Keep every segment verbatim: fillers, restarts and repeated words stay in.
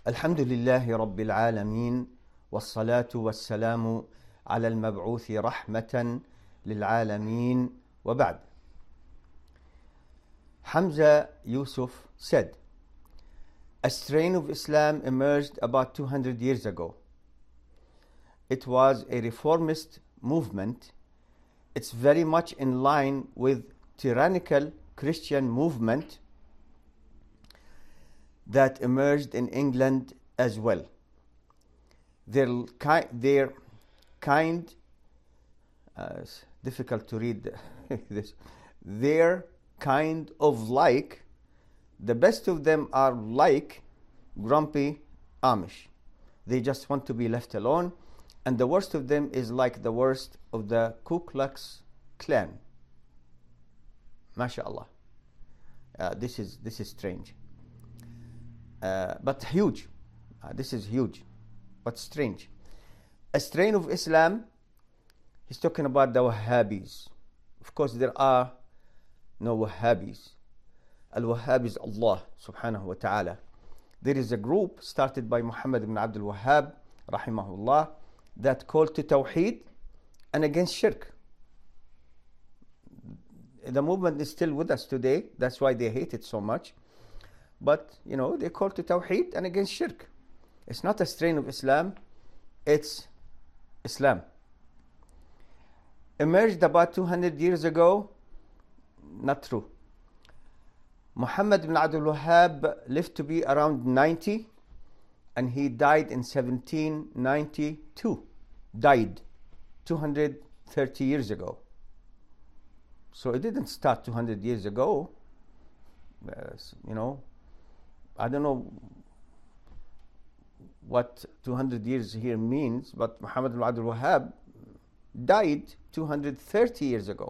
الحمد لله رب العالمين والصلاة والسلام على المبعوث رحمة للعالمين وبعد. Hamza Yusuf said, a strain of Islam emerged about two hundred years ago. It was a reformist movement. It's very much in line with tyrannical Christian movement that emerged in England as well. Their, ki- their kind, uh, it's difficult to read this, their kind of like, the best of them are like grumpy Amish. They just want to be left alone. And the worst of them is like the worst of the Ku Klux Klan. MashaAllah. Uh, this is this is strange. Uh, but huge. Uh, this is huge, but strange. A strain of Islam, he's talking about the Wahhabis. Of course, there are no Wahhabis. Al-Wahhab is Allah subhanahu wa ta'ala. There is a group started by Muhammad ibn Abdul Wahhab, rahimahullah, that called to Tawheed and against Shirk. The movement is still with us today. That's why they hate it so much. But, you know, they call to Tawheed and against Shirk. It's not a strain of Islam. It's Islam. Emerged about two hundred years ago. Not true. Muhammad ibn Abdul Wahhab lived to be around ninety. And he died in seventeen ninety-two. Died two hundred thirty years ago. So it didn't start two hundred years ago. Uh, you know, I don't know what two hundred years here means, but Muhammad ibn Abdul Wahhab died two hundred thirty years ago.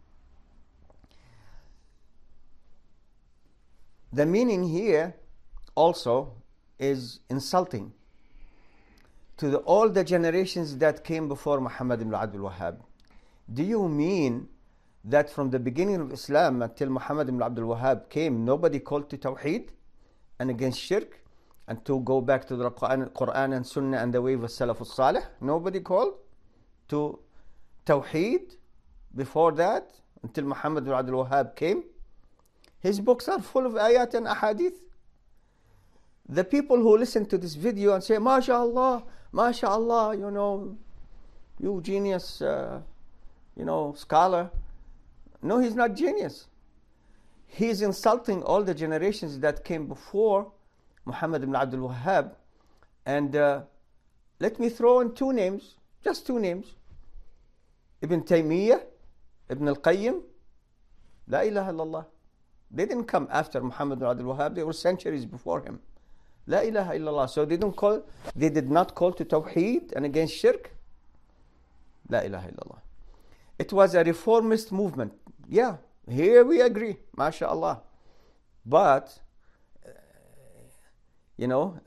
The meaning here also is insulting to the, all the generations that came before Muhammad ibn Abdul Wahhab. Do you mean that from the beginning of Islam until Muhammad ibn Abdul Wahhab came, nobody called to Tawheed and against Shirk and to go back to the Quran, Quran and Sunnah and the way of Salaf al-Salih? Nobody called to Tawheed before that until Muhammad ibn Abdul Wahhab came? His books are full of ayat and ahadith. The people who listen to this video and say, MashaAllah, MashaAllah, you know, you genius, uh, you know, scholar. No, he's not genius. He's insulting all the generations that came before Muhammad ibn Abdul Wahhab. And uh, let me throw in two names, just two names. Ibn Taymiyyah, Ibn al-Qayyim, La ilaha illallah. They didn't come after Muhammad ibn Abdul Wahhab, they were centuries before him. La ilaha illallah. So they don't call, they did not call to Tawheed and against Shirk. La ilaha illallah. It was a reformist movement. Yeah, here we agree, MashaAllah. But, uh, you know,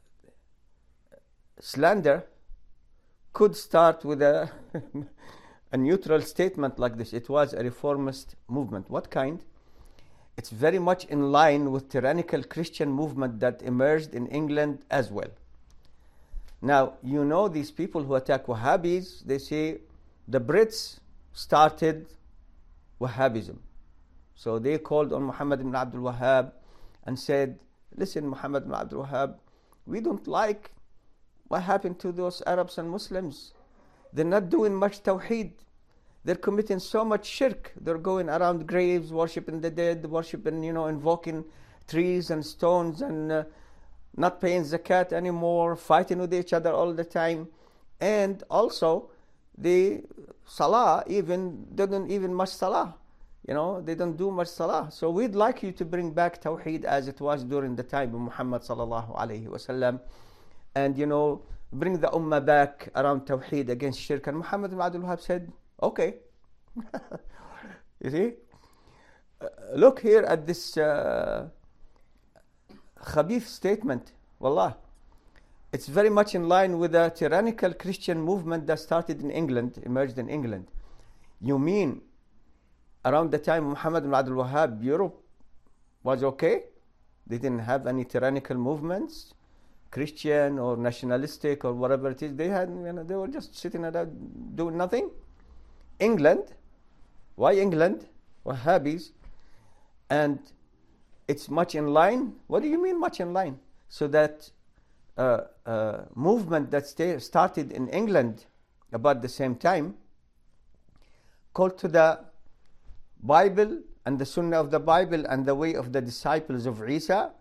slander could start with a, a neutral statement like this. It was a reformist movement. What kind? It's very much in line with tyrannical Christian movement that emerged in England as well. Now, you know these people who attack Wahhabis, they say the Brits started Wahhabism. So they called on Muhammad ibn Abdul Wahhab and said, listen, Muhammad ibn Abdul Wahhab, we don't like what happened to those Arabs and Muslims. They're not doing much Tawheed. They're committing so much shirk. They're going around graves, worshipping the dead, worshipping, you know, invoking trees and stones and uh, not paying zakat anymore, fighting with each other all the time. And also, the salah even, they don't even much salah. You know, they don't do much salah. So we'd like you to bring back Tawheed as it was during the time of Muhammad sallallahu alayhi wasallam. And, you know, bring the ummah back around Tawheed against shirk. And Muhammad ibn Abdul Wahhab said, okay. You see? Uh, look here at this uh, khabith statement. Wallah. It's very much in line with the tyrannical Christian movement that started in England, emerged in England. You mean around the time of Muhammad ibn Abdul Wahhab, Europe was okay? They didn't have any tyrannical movements Christian or nationalistic or whatever it is. They had, you know, they were just sitting around doing nothing. England, why England? Wahhabis, and it's much in line. What do you mean much in line? So that uh, uh, movement that stay, started in England about the same time, called to the Bible and the Sunnah of the Bible and the way of the disciples of Isa,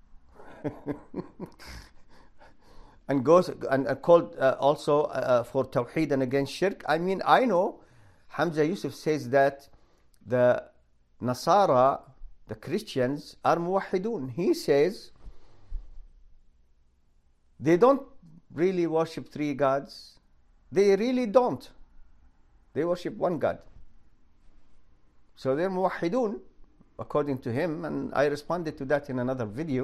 and goes and uh, called uh, also uh, for Tawheed and against Shirk. I mean, I know Hamza Yusuf says that the Nasara, the Christians, are muwahidun. He says they don't really worship three gods. They really don't. They worship one God. So they're muwahidun, according to him, and I responded to that in another video.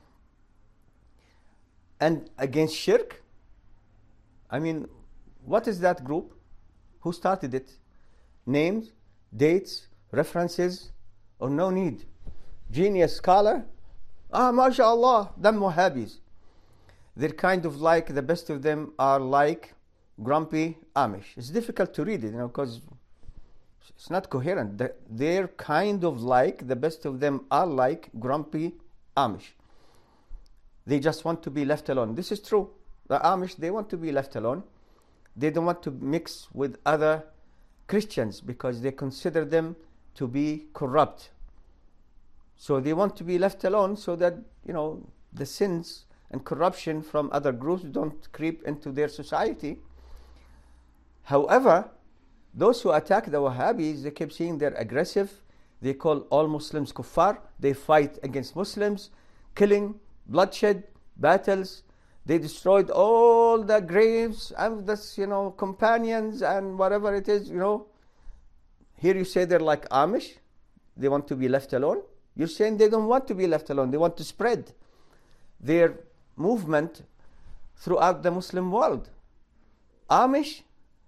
And against Shirk, I mean, what is that group? Who started it? Names, dates, references, or no need? Genius scholar? Ah, mashallah, them Wahhabis. They're kind of like, the best of them are like grumpy Amish. It's difficult to read it, you know, because it's not coherent. They're kind of like, the best of them are like grumpy Amish. They just want to be left alone. This is true. The Amish, they want to be left alone. They don't want to mix with other Christians because they consider them to be corrupt. So they want to be left alone so that, you know, the sins and corruption from other groups don't creep into their society. However, those who attack the Wahhabis, they keep saying they're aggressive. They call all Muslims kuffar. They fight against Muslims, killing, bloodshed, battles. They destroyed all the graves and the, you know, companions and whatever it is, you know. Here you say they're like Amish. They want to be left alone. You're saying they don't want to be left alone. They want to spread their movement throughout the Muslim world. Amish,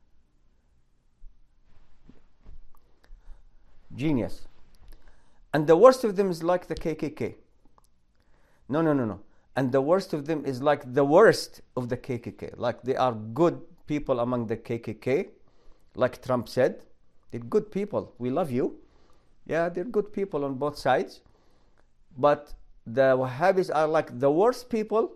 genius. And the worst of them is like the K K K. No, no, no, no. And the worst of them is like the worst of the K K K. Like they are good people among the K K K. Like Trump said, they're good people. We love you. Yeah, they're good people on both sides. But the Wahhabis are like the worst people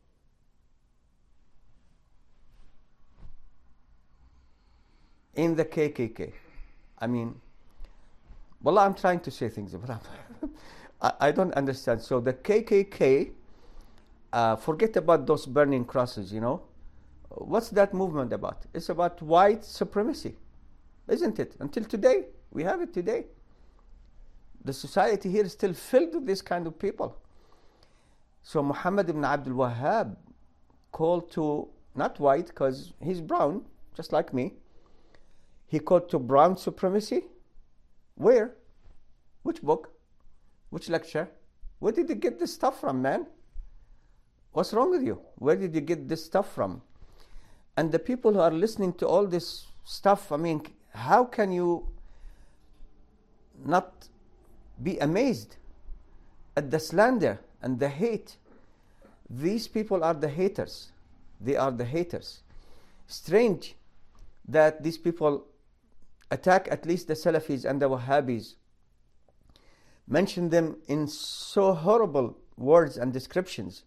in the K K K. I mean, well, I'm trying to say things, but I'm I, I don't understand. So the K K K, uh, forget about those burning crosses, you know. What's that movement about? It's about white supremacy, isn't it? Until today, we have it today. The society here is still filled with this kind of people. So Muhammad ibn Abdul Wahhab called to, not white, because he's brown, just like me. He called to brown supremacy. Where? Which book? Which lecture? Where did you get this stuff from, man? What's wrong with you? Where did you get this stuff from? And the people who are listening to all this stuff, I mean, how can you not be amazed at the slander and the hate? These people are the haters. They are the haters. Strange that these people attack at least the Salafis and the Wahhabis, mention them in so horrible words and descriptions.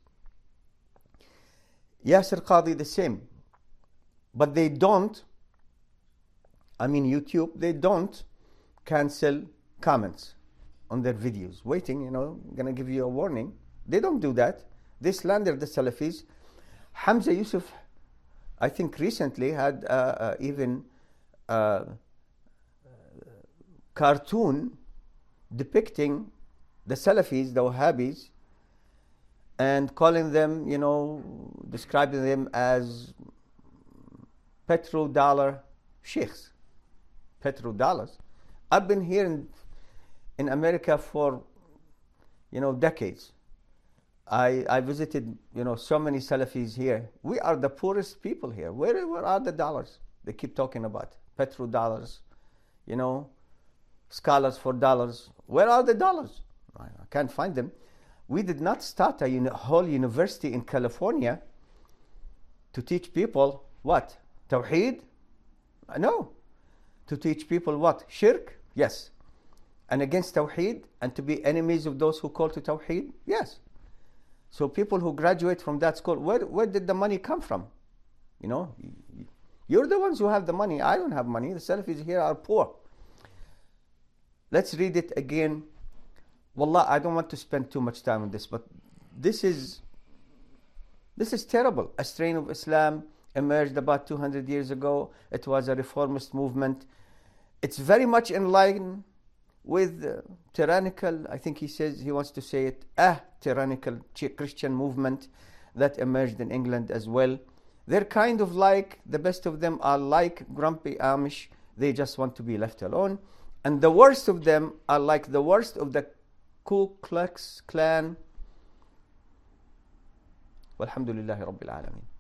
Yasir Qadhi the same. But they don't, I mean YouTube, they don't cancel comments on their videos. Waiting, you know, gonna give you a warning. They don't do that. They slander the Salafis. Hamza Yusuf, I think recently had uh, uh, even uh, cartoon depicting the Salafis, the Wahhabis, and calling them, you know, describing them as petrodollar sheikhs, petrodollars. I've been here in, in America for, you know, decades. I, I visited, you know, so many Salafis here. We are the poorest people here. Where, where are the dollars they keep talking about? Petrodollars, you know, scholars for dollars. Where are the dollars? I, I can't find them. We did not start a uni- whole university in California to teach people what? Tawheed? No. To teach people what? Shirk? Yes. And against Tawheed, and to be enemies of those who call to Tawheed? Yes. So people who graduate from that school, where, where did the money come from? You know, you're the ones who have the money. I don't have money. The Salafis here are poor. Let's read it again. Wallah, I don't want to spend too much time on this, but this is this is terrible. A strain of Islam emerged about two hundred years ago. It was a reformist movement. It's very much in line with uh, tyrannical, I think he says, he wants to say it, a tyrannical Christian movement that emerged in England as well. They're kind of like, the best of them are like grumpy Amish. They just want to be left alone. And the worst of them are like the worst of the Ku Klux Klan. Walhamdulillahi Rabbil Alameen.